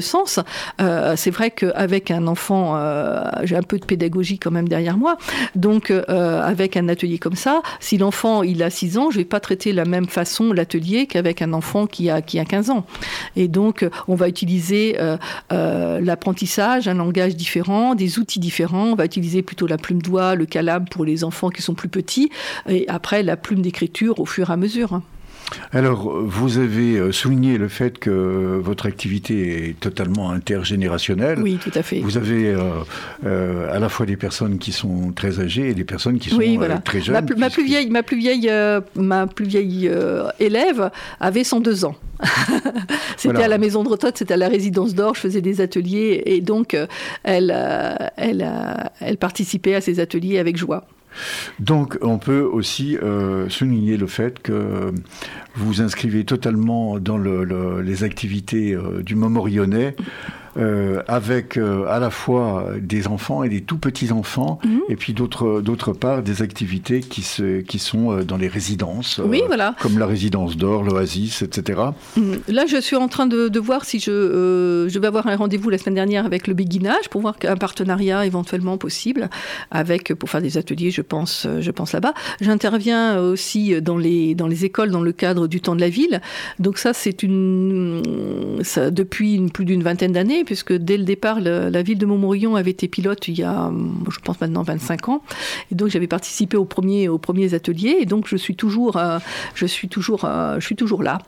deux sens. Euh, c'est vrai qu'avec un enfant, euh, j'ai un peu de pédagogie quand même derrière moi, donc euh, avec un atelier comme ça, si l'enfant il a six ans, je ne vais pas traiter de la même façon l'atelier qu'avec un enfant qui a, qui a quinze ans. Et donc, on va utiliser euh, euh, l'apprentissage, un langage différent, des outils différents. On va utiliser plutôt la plume doigt, le calabre pour les enfants qui sont plus petits, et après la plume d'écriture au fur et à mesure. Alors, vous avez souligné le fait que votre activité est totalement intergénérationnelle. Oui, tout à fait. Vous avez euh, euh, à la fois des personnes qui sont très âgées et des personnes qui sont oui, voilà. euh, très jeunes. Ma, plus, ma plus vieille, ma plus vieille, euh, ma plus vieille euh, élève avait cent deux ans. C'était voilà. À la maison de retraite, c'était à la résidence d'Or, je faisais des ateliers et donc euh, elle, euh, elle, euh, elle participait à ces ateliers avec joie. Donc, on peut aussi euh, souligner le fait que vous vous inscrivez totalement dans le, le, les activités euh, du Montmorillonnais, euh, avec euh, à la fois des enfants et des tout petits enfants, mmh. et puis d'autre, d'autre part des activités qui, se, qui sont euh, dans les résidences, euh, oui, voilà. comme la résidence d'Or, l'Oasis, et cetera. Mmh. Là, je suis en train de, de voir si je, euh, je vais avoir un rendez-vous la semaine dernière avec le Béguinage pour voir un partenariat éventuellement possible avec, pour faire des ateliers, je pense, je pense là-bas. J'interviens aussi dans les, dans les écoles dans le cadre du Temps de la Ville. Donc ça, c'est une, ça, depuis une, plus d'une vingtaine d'années, puisque dès le départ, le, la ville de Montmorillon avait été pilote il y a, je pense maintenant vingt-cinq ans. Et donc j'avais participé aux premiers, aux premiers ateliers. Et donc je suis toujours, euh, je suis toujours, euh, je suis toujours là.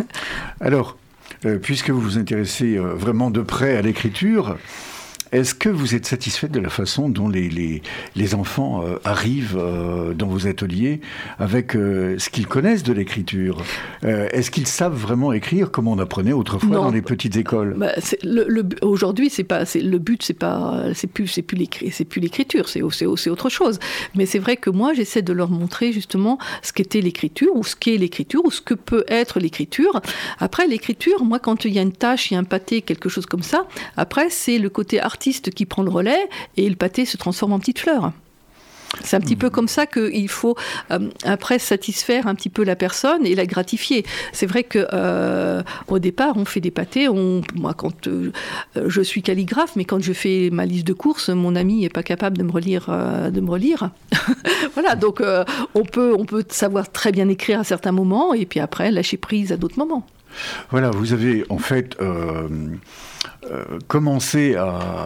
Alors, euh, puisque vous vous intéressez euh, vraiment de près à l'écriture, est-ce que vous êtes satisfaite de la façon dont les, les, les enfants euh, arrivent euh, dans vos ateliers avec euh, ce qu'ils connaissent de l'écriture ? euh, Est-ce qu'ils savent vraiment écrire comme on apprenait autrefois non. dans les petites écoles ? bah, c'est le, le, Aujourd'hui, c'est pas, c'est, le but, c'est pas, c'est plus, c'est plus, l'écri, c'est plus l'écriture, c'est, c'est, c'est autre chose. Mais c'est vrai que moi, j'essaie de leur montrer justement ce qu'était l'écriture, ou ce qu'est l'écriture, ou ce que peut être l'écriture. Après, l'écriture, moi, quand il y a une tâche, il y a un pâté, quelque chose comme ça, après, c'est le côté artistique qui prend le relais et le pâté se transforme en petite fleur. C'est un petit mmh. peu comme ça qu'il faut euh, après satisfaire un petit peu la personne et la gratifier. C'est vrai que euh, au départ on fait des pâtés. On, moi quand euh, je suis calligraphe, mais quand je fais ma liste de courses, mon ami n'est pas capable de me relire, euh, de me relire. Voilà, donc euh, on peut on peut savoir très bien écrire à certains moments et puis après lâcher prise à d'autres moments. Voilà, vous avez en fait euh, euh, commencé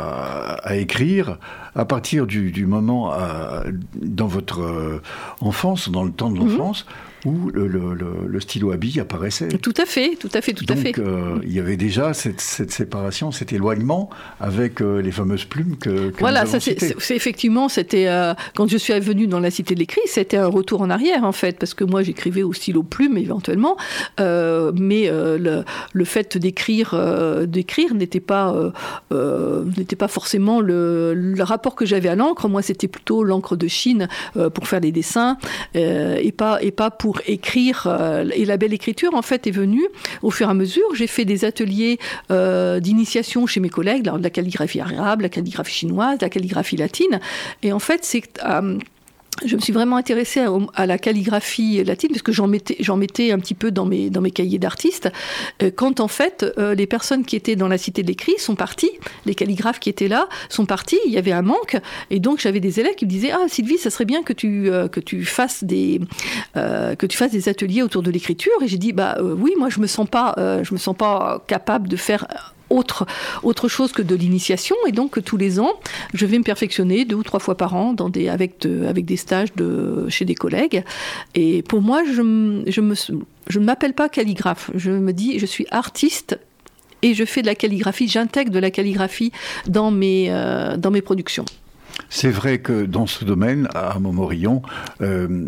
à, à écrire à partir du, du moment à, dans votre euh, enfance, dans le temps de l'enfance, mmh. où le, le, le, le stylo à billes apparaissait. Tout à fait, tout à fait, tout Donc, à fait. Donc euh, il y avait déjà cette, cette séparation, cet éloignement avec euh, les fameuses plumes que, que voilà, nous avons ça, citées. C'est, c'est effectivement, c'était euh, quand je suis venue dans la Cité de l'Écrit, c'était un retour en arrière en fait, parce que moi j'écrivais au stylo plume éventuellement, euh, mais euh, le, le fait d'écrire, euh, d'écrire n'était pas, euh, euh, n'était pas forcément le, le rapport que j'avais à l'encre. Moi, c'était plutôt l'encre de Chine euh, pour faire des dessins euh, et pas et pas pour écrire. Euh, et la belle écriture, en fait, est venue au fur et à mesure. J'ai fait des ateliers euh, d'initiation chez mes collègues, alors, de la calligraphie arabe, la calligraphie chinoise, la calligraphie latine. Et en fait, c'est euh, je me suis vraiment intéressée à, à la calligraphie latine parce que j'en mettais, j'en mettais un petit peu dans mes, dans mes cahiers d'artistes. Euh, quand en fait, euh, les personnes qui étaient dans la Cité de l'Écrit sont parties, les calligraphes qui étaient là sont partis, il y avait un manque. Et donc, j'avais des élèves qui me disaient « Ah, Sylvie, ça serait bien que tu, euh, que tu, fasses, des, euh, que tu fasses des ateliers autour de l'écriture. » Et j'ai dit bah, euh, « Oui, moi, je me sens pas, euh, je me sens pas capable de faire... » Autre, autre chose que de l'initiation, et donc tous les ans, je vais me perfectionner deux ou trois fois par an dans des, avec, de, avec des stages de, chez des collègues. Et pour moi, je, je, me, je ne m'appelle pas calligraphe, je me dis je suis artiste et je fais de la calligraphie, j'intègre de la calligraphie dans mes, euh, dans mes productions. C'est vrai que dans ce domaine, à Montmorillon, euh,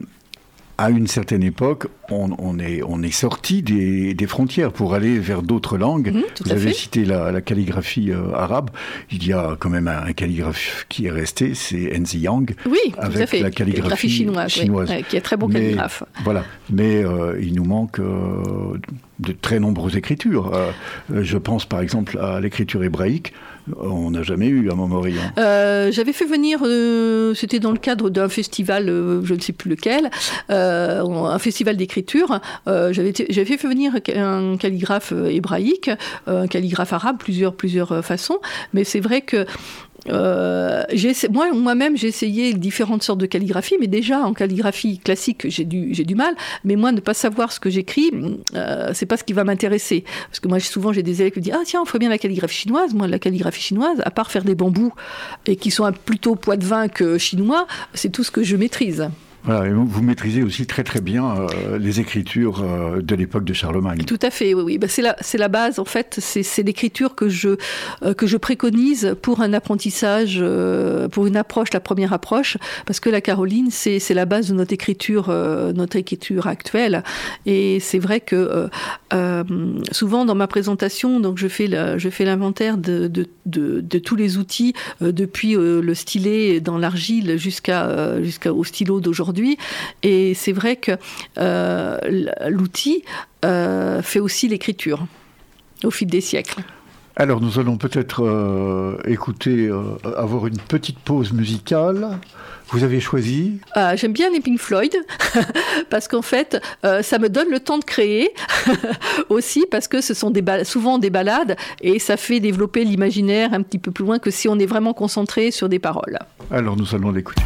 à une certaine époque, on, on, est, on est sorti des, des frontières pour aller vers d'autres langues. Mmh, Vous avez fait. cité la, la calligraphie euh, arabe. Il y a quand même un, un calligraphe qui est resté, c'est Enzi Yang. Oui, avec tout à fait. La calligraphie chinoise, chinoise. Oui, qui est très bon mais, calligraphe. Voilà, mais euh, il nous manque euh, de très nombreuses écritures. Euh, je pense par exemple à l'écriture hébraïque. On n'a jamais eu à Montmorillon. Euh, j'avais fait venir, euh, c'était dans le cadre d'un festival, euh, je ne sais plus lequel, euh, un festival d'écriture l'écriture. Euh, j'avais, j'avais fait venir un calligraphe hébraïque, un calligraphe arabe, plusieurs, plusieurs façons, mais c'est vrai que Euh, j'ai, moi, moi-même, j'ai essayé différentes sortes de calligraphie, mais déjà en calligraphie classique, j'ai du, j'ai du mal. Mais moi, ne pas savoir ce que j'écris, euh, c'est pas ce qui va m'intéresser. Parce que moi, souvent, j'ai des élèves qui me disent ah tiens, on ferait bien la calligraphie chinoise. Moi, la calligraphie chinoise, à part faire des bambous et qui sont un plutôt poids de vin que chinois, c'est tout ce que je maîtrise. Voilà, et vous maîtrisez aussi très très bien euh, les écritures euh, de l'époque de Charlemagne. Tout à fait, oui, oui. Ben, c'est la, c'est la base, en fait, c'est, c'est l'écriture que je, euh, que je préconise pour un apprentissage, euh, pour une approche, la première approche, parce que la Caroline, c'est, c'est la base de notre écriture, euh, notre écriture actuelle. Et c'est vrai que euh, euh, souvent dans ma présentation, donc je fais, la, je fais l'inventaire de, de, de, de tous les outils, euh, depuis euh, le stylet dans l'argile jusqu'à, euh, jusqu'au stylo d'aujourd'hui. Et c'est vrai que euh, l'outil euh, fait aussi l'écriture au fil des siècles. Alors nous allons peut-être euh, écouter, euh, avoir une petite pause musicale. Vous avez choisi euh, J'aime bien les Pink Floyd, parce qu'en fait, euh, ça me donne le temps de créer, aussi parce que ce sont des ba- souvent des ballades, et ça fait développer l'imaginaire un petit peu plus loin que si on est vraiment concentré sur des paroles. Alors nous allons l'écouter.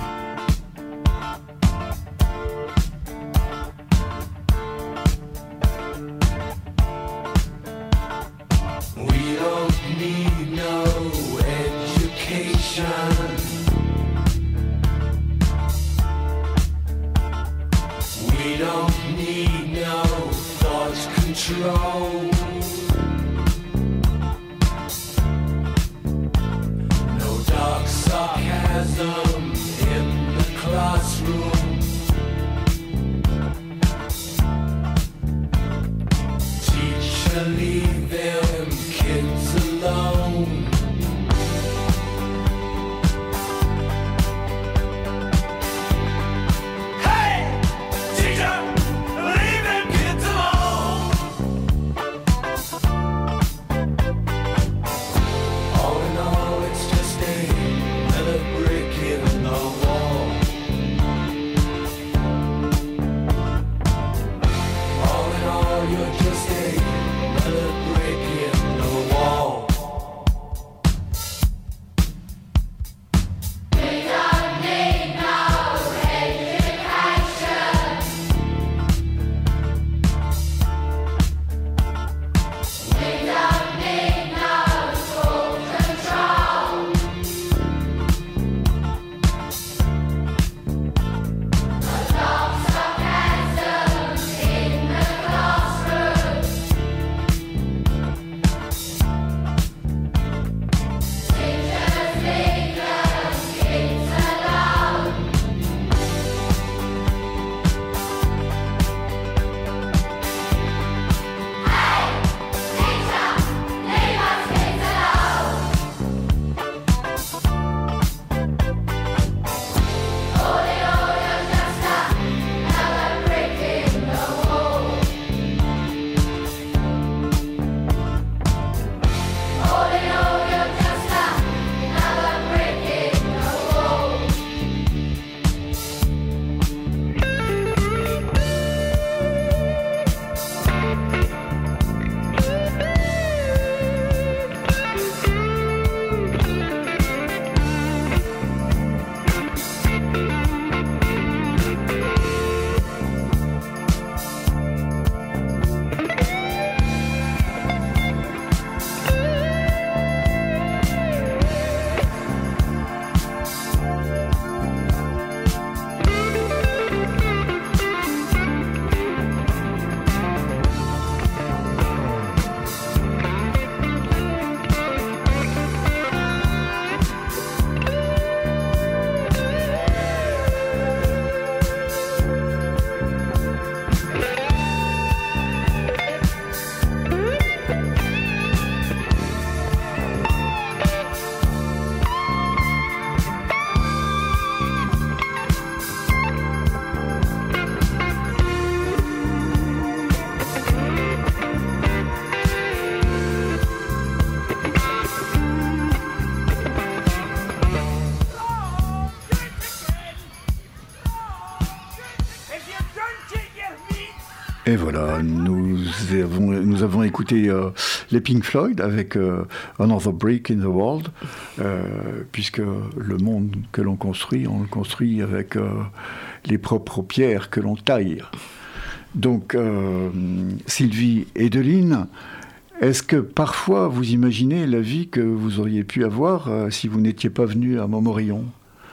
Control. No dark sarcasm in the classroom. Teacher, leave them kids alone. Et voilà, nous avons, nous avons écouté euh, les Pink Floyd avec euh, Another Brick in the World, euh, puisque le monde que l'on construit, on le construit avec euh, les propres pierres que l'on taille. Donc, euh, Sylvie Edeline, est-ce que parfois vous imaginez la vie que vous auriez pu avoir euh, si vous n'étiez pas venu à Montmorillon ?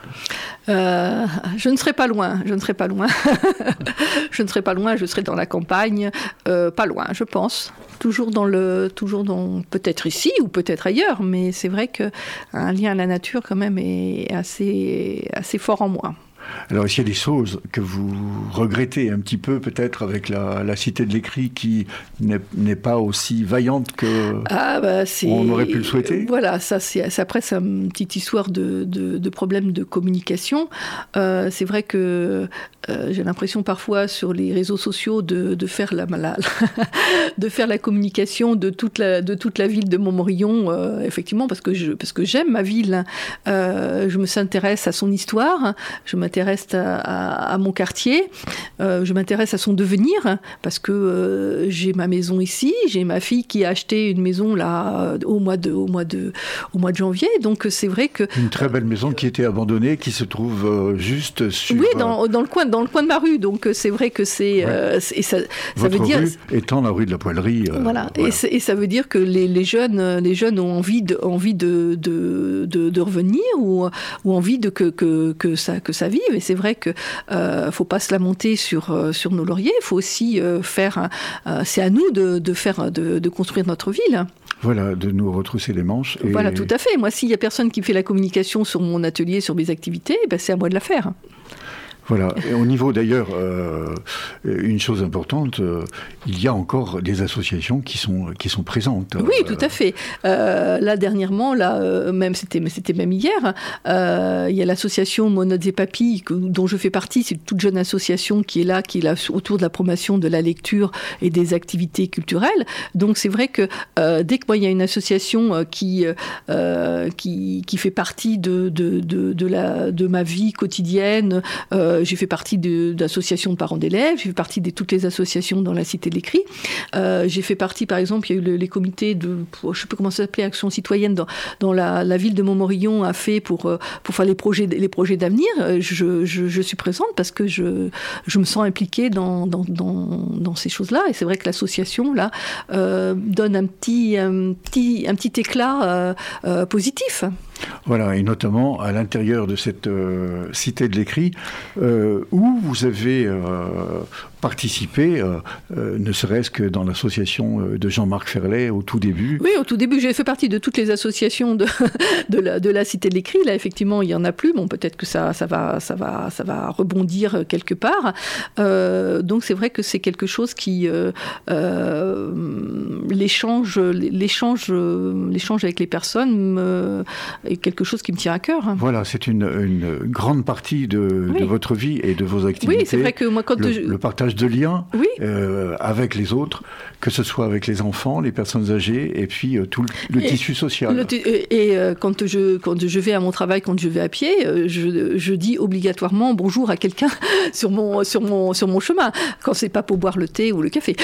Euh, je ne serai pas loin, je ne serai pas loin. je ne serai pas loin, je serai dans la campagne, euh, pas loin, je pense. Toujours dans le, toujours dans, peut-être ici ou peut-être ailleurs, mais c'est vrai qu'un lien à la nature quand même est assez, assez fort en moi. Alors, est-ce qu'il y a des choses que vous regrettez un petit peu, peut-être, avec la, la Cité de l'Écrit qui n'est, n'est pas aussi vaillante que ah bah c'est... on aurait pu le souhaiter ? Voilà, ça, c'est, c'est après, c'est une petite histoire de, de, de problème de communication. Euh, c'est vrai que euh, j'ai l'impression parfois sur les réseaux sociaux de, de, faire, la, la, de faire la communication de toute la, de toute la ville de Montmorillon, euh, effectivement, parce que, je, parce que j'aime ma ville. Euh, je m'intéresse à son histoire, je m'intéresse à, à, à mon quartier, euh, je m'intéresse à son devenir, parce que euh, j'ai ma maison ici, j'ai ma fille qui a acheté une maison là, au, mois de, au, mois de, au mois de janvier, donc c'est vrai que... Une très belle maison qui était abandonnée, qui se trouve euh, juste sur... Oui, dans, dans, le coin, dans le coin de ma rue, donc c'est vrai que c'est... Ouais. Euh, c'est ça, Votre ça veut dire, rue étant la rue de la Poêlerie. Euh, voilà, voilà. Et, et ça veut dire que les, les, jeunes, les jeunes ont envie de, envie de, de, de, de revenir ou, ou envie de que, que, que, ça, que ça vive. Et c'est vrai qu'il ne euh, faut pas se lamenter sur, euh, sur nos lauriers, il faut aussi euh, faire... Euh, c'est à nous de, de, faire, de, de construire notre ville. Voilà, de nous retrousser les manches. Et... Voilà, tout à fait. Moi, s'il n'y a personne qui fait la communication sur mon atelier, sur mes activités, ben, c'est à moi de la faire. Voilà. Et au niveau d'ailleurs, euh, une chose importante, euh, il y a encore des associations qui sont, qui sont présentes. Oui, euh, tout à fait. Euh, là, dernièrement, là, euh, même, c'était, c'était même hier, euh, il y a l'association Monodes et Papilles, que, dont je fais partie. C'est une toute jeune association qui est là, qui est là autour de la promotion de la lecture et des activités culturelles. Donc, c'est vrai que euh, dès que moi, il y a une association qui, euh, qui, qui fait partie de, de, de, de, la, de ma vie quotidienne, euh, j'ai fait partie de, d'associations de parents d'élèves, j'ai fait partie de toutes les associations dans la Cité de l'Écrit. Euh, j'ai fait partie, par exemple, il y a eu le, les comités de, je ne sais pas comment ça s'appelait, Action citoyenne, dans, dans la, la ville de Montmorillon a fait pour, pour faire les projets, les projets d'avenir. Je, je, je suis présente parce que je, je me sens impliquée dans, dans, dans, dans ces choses-là. Et c'est vrai que l'association, là, euh, donne un petit, un petit, un petit éclat euh, euh, positif. Voilà, et notamment à l'intérieur de cette euh, Cité de l'Écrit, euh, où vous avez euh, participé, euh, euh, ne serait-ce que dans l'association de Jean-Marc Ferlet au tout début. Oui, au tout début, j'ai fait partie de toutes les associations de, de, la, de la Cité de l'Écrit. Là, effectivement, il n'y en a plus. Bon, peut-être que ça, ça, va, ça, va, ça va rebondir quelque part. Euh, donc, c'est vrai que c'est quelque chose qui... Euh, euh, l'échange, l'échange, l'échange avec les personnes me, est quelque chose qui me tient à cœur. Voilà, c'est une, une grande partie de, oui. de votre vie et de vos activités. Oui, c'est vrai que moi, quand le, je... le partage de liens oui. euh, avec les autres, que ce soit avec les enfants, les personnes âgées, et puis euh, tout le, le et, tissu social. Le t- et et euh, quand je quand je vais à mon travail, quand je vais à pied, euh, je, je dis obligatoirement bonjour à quelqu'un sur mon sur mon sur mon chemin. Quand c'est pas pour boire le thé ou le café.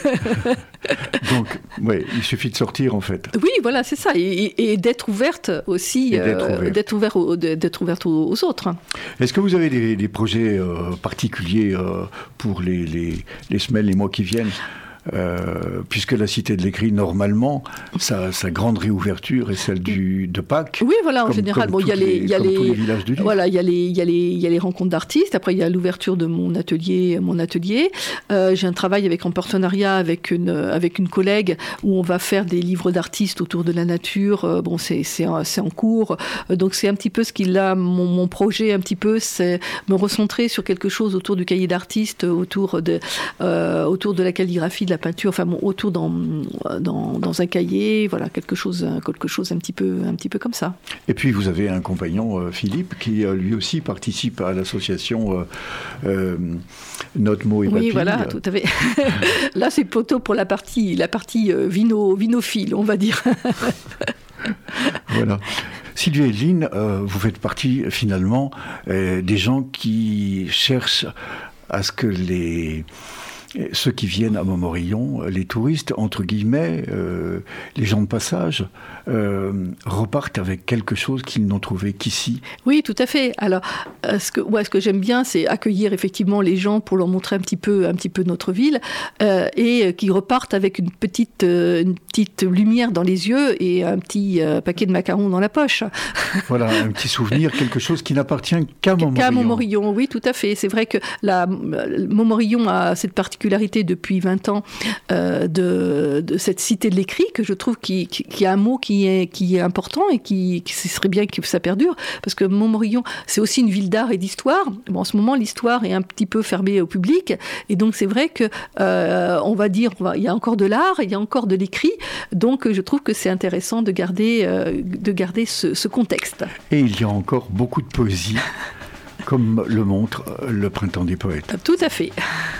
Donc, ouais, il suffit de sortir en fait. Oui, voilà, c'est ça, et, et, et d'être ouverte aussi, et d'être, euh, ouverte. d'être ouverte aux, d'être ouverte aux, aux autres. Est-ce que vous avez des, des projets euh, particuliers euh, pour les, les les semaines, les mois qui viennent? Euh, puisque la Cité de l'Écrit, normalement, sa, sa grande réouverture est celle du, de Pâques. Oui, voilà, en comme, général. Comme bon, il y a les, il y a les, tous les villages du livre. Voilà, il y a les, il y a les, il y a les rencontres d'artistes. Après, il y a l'ouverture de mon atelier, mon atelier. Euh, j'ai un travail avec en partenariat avec une, avec une collègue où on va faire des livres d'artistes autour de la nature. Euh, bon, c'est, c'est, c'est en cours. Euh, donc, c'est un petit peu ce qu'il a, mon, mon projet, un petit peu, c'est me recentrer sur quelque chose autour du cahier d'artistes, autour de, euh, autour de la calligraphie, de la peinture, enfin bon, autour dans, dans, dans un cahier, voilà, quelque chose, quelque chose un petit peu, un petit peu comme ça. Et puis vous avez un compagnon, euh, Philippe, qui euh, lui aussi participe à l'association euh, euh, Notre Mot et Papilles. Oui, voilà, tout à fait. Là, c'est plutôt pour la partie, la partie euh, vino, vinophile, on va dire. Voilà. Sylvie Edeline, euh, vous faites partie finalement euh, des gens qui cherchent à ce que les ceux qui viennent à Montmorillon, les touristes, entre guillemets, euh, les gens de passage, euh, repartent avec quelque chose qu'ils n'ont trouvé qu'ici. Oui, tout à fait. Alors, euh, ce que, ouais, ce que j'aime bien, c'est accueillir effectivement les gens pour leur montrer un petit peu, un petit peu notre ville, euh, et qui repartent avec une petite, euh, une petite lumière dans les yeux et un petit euh, paquet de macarons dans la poche. Voilà, un petit souvenir, quelque chose qui n'appartient qu'à Montmorillon. Qu'à Montmorillon, oui, tout à fait. C'est vrai que la, Montmorillon a cette particularité depuis vingt ans euh, de, de cette cité de l'écrit, que je trouve qui, qui, qui a un mot qui est, qui est important et qui, qui ce serait bien que ça perdure, parce que Montmorillon, c'est aussi une ville d'art et d'histoire. Bon, en ce moment, l'histoire est un petit peu fermée au public, et donc c'est vrai que euh, on va dire, on va, il y a encore de l'art, il y a encore de l'écrit, donc je trouve que c'est intéressant de garder, euh, de garder ce, ce contexte. Et il y a encore beaucoup de poésie, comme le montre le Printemps des poètes. Tout à fait.